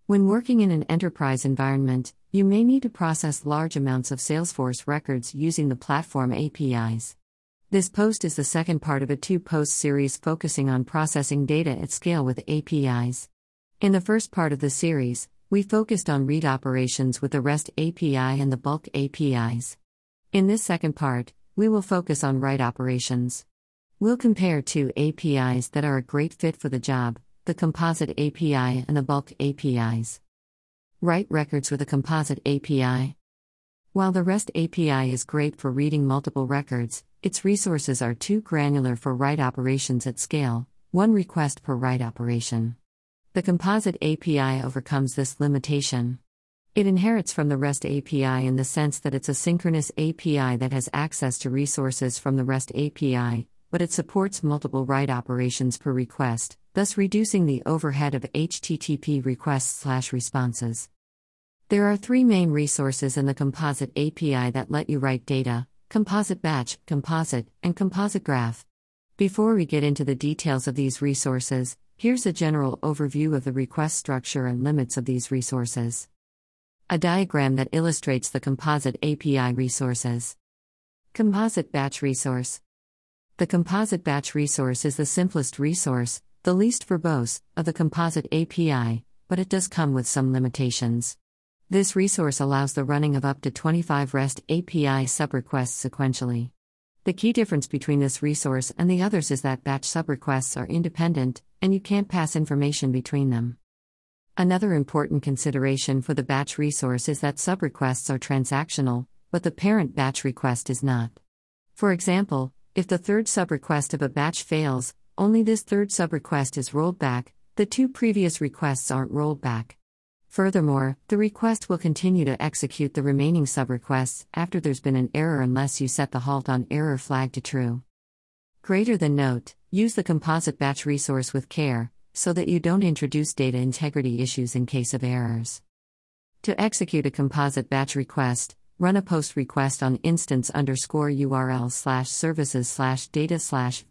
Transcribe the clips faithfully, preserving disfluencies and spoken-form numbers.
When working in an enterprise environment, you may need to process large amounts of Salesforce records using the platform A P Is. This post is the second part of a two-post series focusing on processing data at scale with A P Is. In the first part of the series, we focused on read operations with the REST A P I and the bulk A P Is. In this second part, we will focus on write operations. We'll compare two A P Is that are a great fit for the job, the composite A P I and the bulk A P Is. Write records with a composite A P I. While the REST A P I is great for reading multiple records, its resources are too granular for write operations at scale, one request per write operation. The composite A P I overcomes this limitation. It inherits from the REST A P I in the sense that it's a synchronous A P I that has access to resources from the REST A P I, but it supports multiple write operations per request, thus reducing the overhead of H T T P requests/responses. There are three main resources in the composite A P I that let you write data: composite batch, composite, and composite graph. Before we get into the details of these resources, here's a general overview of the request structure and limits of these resources. A diagram that illustrates the composite A P I resources. Composite batch resource. The composite batch resource is the simplest resource, the least verbose, of the composite A P I, but it does come with some limitations. This resource allows the running of up to twenty-five REST A P I subrequests sequentially. The key difference between this resource and the others is that batch subrequests are independent, and you can't pass information between them. Another important consideration for the batch resource is that subrequests are transactional, but the parent batch request is not. For example, if the third subrequest of a batch fails, only this third subrequest is rolled back, the two previous requests aren't rolled back. Furthermore, the request will continue to execute the remaining subrequests after there's been an error unless you set the halt on error flag to true. Greater than note, use the composite batch resource with care, so that you don't introduce data integrity issues in case of errors. To execute a composite batch request, run a post request on instance underscore URL slash services slash data slash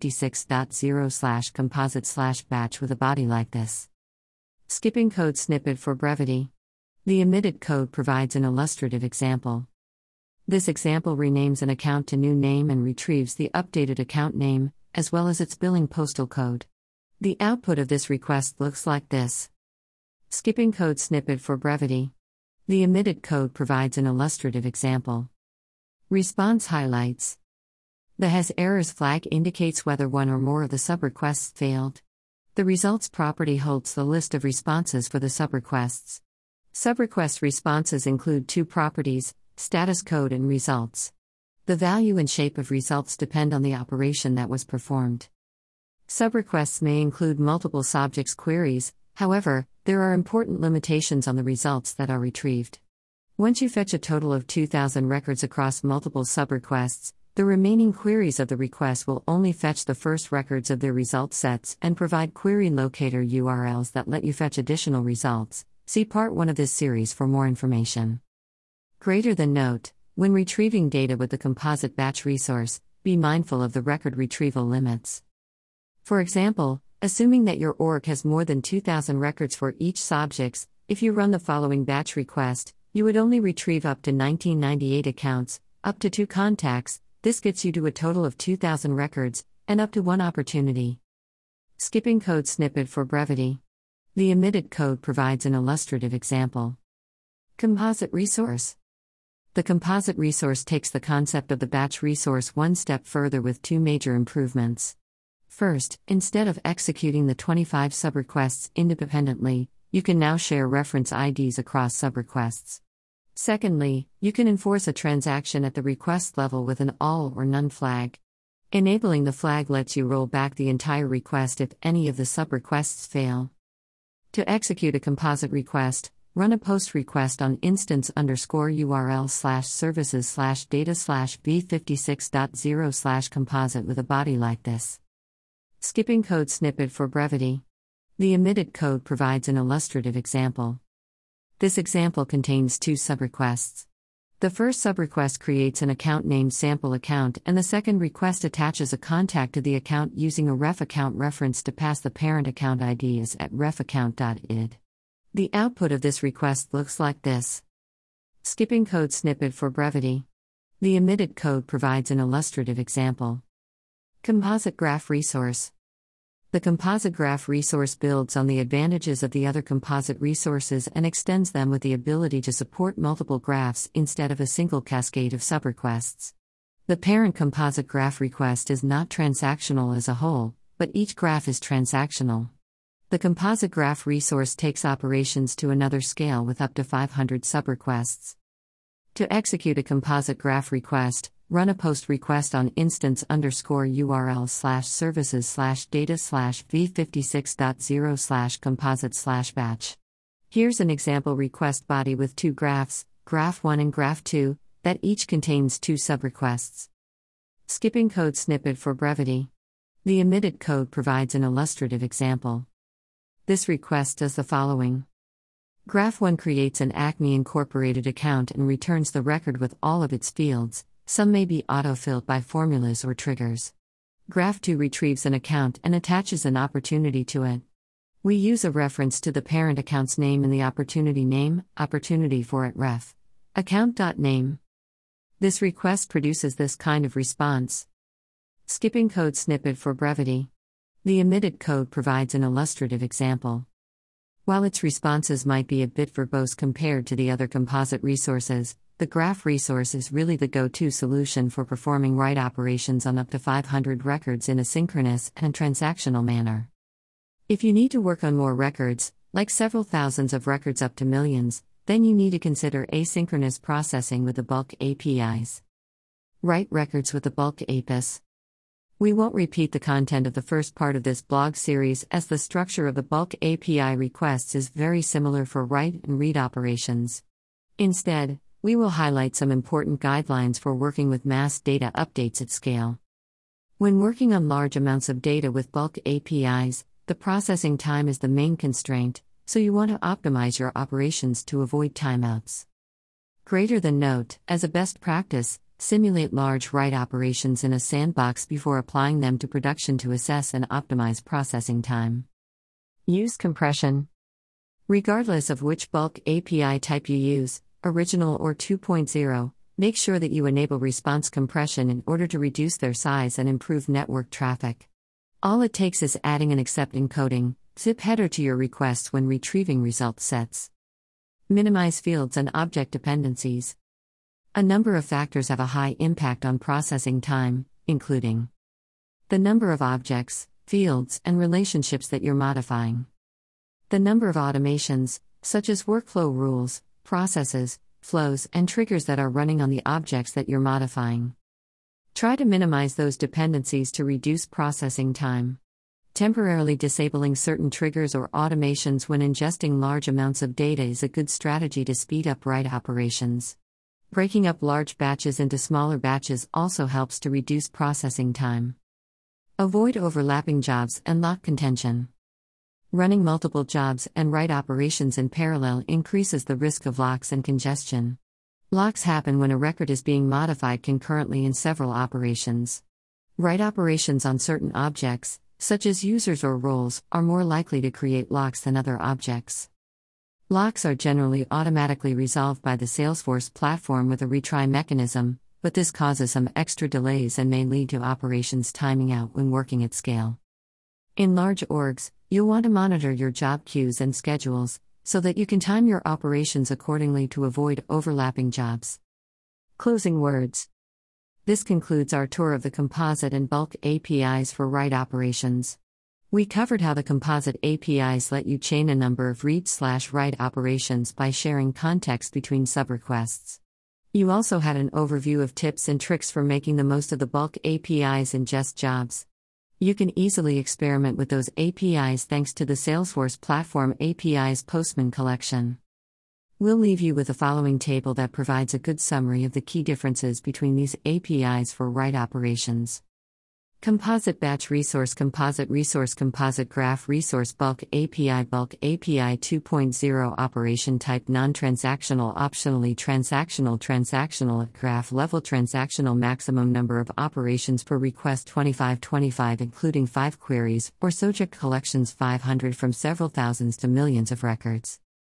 v56.0 slash composite slash batch with a body like this. Skipping code snippet for brevity. The omitted code provides an illustrative example. This example renames an account to new name and retrieves the updated account name, as well as its billing postal code. The output of this request looks like this. Skipping code snippet for brevity. The omitted code provides an illustrative example. Response highlights. The has errors flag indicates whether one or more of the subrequests failed. The results property holds the list of responses for the subrequests. Subrequest responses include two properties, status code and results. The value and shape of results depend on the operation that was performed. Subrequests may include multiple subjects queries, however, there are important limitations on the results that are retrieved. Once you fetch a total of two thousand records across multiple subrequests, the remaining queries of the request will only fetch the first records of their result sets and provide query locator U R Ls that let you fetch additional results. See part one of this series for more information. Greater than note, when retrieving data with the composite batch resource, be mindful of the record retrieval limits. For example, assuming that your org has more than two thousand records for each subjects, if you run the following batch request, you would only retrieve up to nineteen ninety-eight accounts, up to two contacts. This gets you to a total of two thousand records, and up to one opportunity. Skipping code snippet for brevity. The omitted code provides an illustrative example. Composite resource. The composite resource takes the concept of the batch resource one step further with two major improvements. First, instead of executing the twenty-five subrequests independently, you can now share reference I Ds across subrequests. Secondly, you can enforce a transaction at the request level with an all or none flag. Enabling the flag lets you roll back the entire request if any of the subrequests fail. To execute a composite request, run a post request on instance underscore URL slash services slash data slash v56.0 slash composite with a body like this. Skipping code snippet for brevity. The omitted code provides an illustrative example. This example contains two subrequests. The first subrequest creates an account named sample account, and the second request attaches a contact to the account using a ref account reference to pass the parent account I D as at refaccount.id. The output of this request looks like this. Skipping code snippet for brevity. The omitted code provides an illustrative example. Composite graph resource. The composite graph resource builds on the advantages of the other composite resources and extends them with the ability to support multiple graphs instead of a single cascade of subrequests. The parent composite graph request is not transactional as a whole, but each graph is transactional. The composite graph resource takes operations to another scale with up to five hundred subrequests. To execute a composite graph request, run a post request on instance underscore URL slash services slash data slash v56.0 slash composite slash batch. Here's an example request body with two graphs, graph one and graph two, that each contains two subrequests. Skipping code snippet for brevity. The omitted code provides an illustrative example. This request does the following. Graph one creates an Acme Incorporated account and returns the record with all of its fields. Some may be autofilled by formulas or triggers. Graph two retrieves an account and attaches an opportunity to it. We use a reference to the parent account's name in the opportunity name, opportunity for it ref. Account.name. This request produces this kind of response. Skipping code snippet for brevity. The omitted code provides an illustrative example. While its responses might be a bit verbose compared to the other composite resources, the graph resource is really the go-to solution for performing write operations on up to five hundred records in a synchronous and transactional manner. If you need to work on more records, like several thousands of records up to millions, then you need to consider asynchronous processing with the bulk A P Is. Write records with the bulk A P Is. We won't repeat the content of the first part of this blog series as the structure of the bulk A P I requests is very similar for write and read operations. Instead, we will highlight some important guidelines for working with mass data updates at scale. When working on large amounts of data with bulk A P Is, the processing time is the main constraint, so you want to optimize your operations to avoid timeouts. Greater than note, as a best practice, simulate large write operations in a sandbox before applying them to production to assess and optimize processing time. Use compression. Regardless of which bulk A P I type you use, original or two point oh, make sure that you enable response compression in order to reduce their size and improve network traffic. All it takes is adding an accept encoding zip header to your request when retrieving result sets. Minimize fields and object dependencies. A number of factors have a high impact on processing time, including the number of objects, fields, and relationships that you're modifying, the number of automations, such as workflow rules, processes, flows, and triggers that are running on the objects that you're modifying. Try to minimize those dependencies to reduce processing time. Temporarily disabling certain triggers or automations when ingesting large amounts of data is a good strategy to speed up write operations. Breaking up large batches into smaller batches also helps to reduce processing time. Avoid overlapping jobs and lock contention. Running multiple jobs and write operations in parallel increases the risk of locks and congestion. Locks happen when a record is being modified concurrently in several operations. Write operations on certain objects, such as users or roles, are more likely to create locks than other objects. Locks are generally automatically resolved by the Salesforce platform with a retry mechanism, but this causes some extra delays and may lead to operations timing out when working at scale. In large orgs, you'll want to monitor your job queues and schedules, so that you can time your operations accordingly to avoid overlapping jobs. Closing words. This concludes our tour of the composite and bulk A P Is for write operations. We covered how the composite A P Is let you chain a number of read-slash-write operations by sharing context between subrequests. You also had an overview of tips and tricks for making the most of the bulk A P Is ingest jobs. You can easily experiment with those A P Is thanks to the Salesforce Platform A P Is Postman collection. We'll leave you with the following table that provides a good summary of the key differences between these A P Is for write operations. Composite batch resource, composite resource, composite graph resource, bulk A P I, bulk A P I two point oh, operation type non-transactional, optionally transactional, transactional at graph level, transactional, maximum number of operations per request twenty-five twenty-five including five queries, or subject collections five hundred from several thousands to millions of records.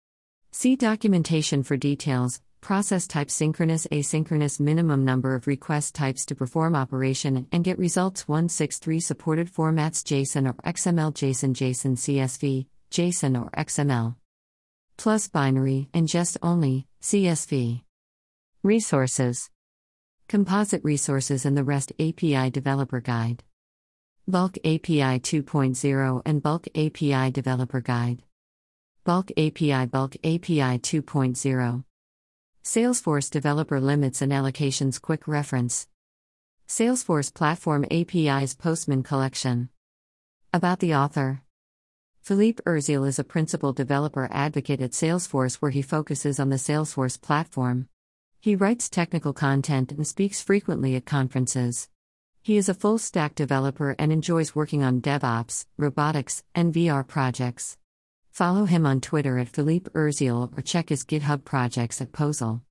See documentation for details. Process type synchronous asynchronous minimum number of request types to perform operation and get results one sixty-three supported formats JSON or X M L JSON JSON C S V, JSON or X M L. Plus binary, ingest only, C S V. Resources. Composite Resources and the REST A P I Developer Guide. Bulk A P I two point oh and Bulk A P I Developer Guide. Bulk A P I Bulk A P I two point oh. Salesforce Developer Limits and Allocations Quick Reference. Salesforce Platform A P Is Postman Collection. About the author. Philippe Urziel is a principal developer advocate at Salesforce where he focuses on the Salesforce platform. He writes technical content and speaks frequently at conferences. He is a full-stack developer and enjoys working on DevOps, robotics, and V R projects. Follow him on Twitter at Philippe Urziel or check his GitHub projects at Pozel.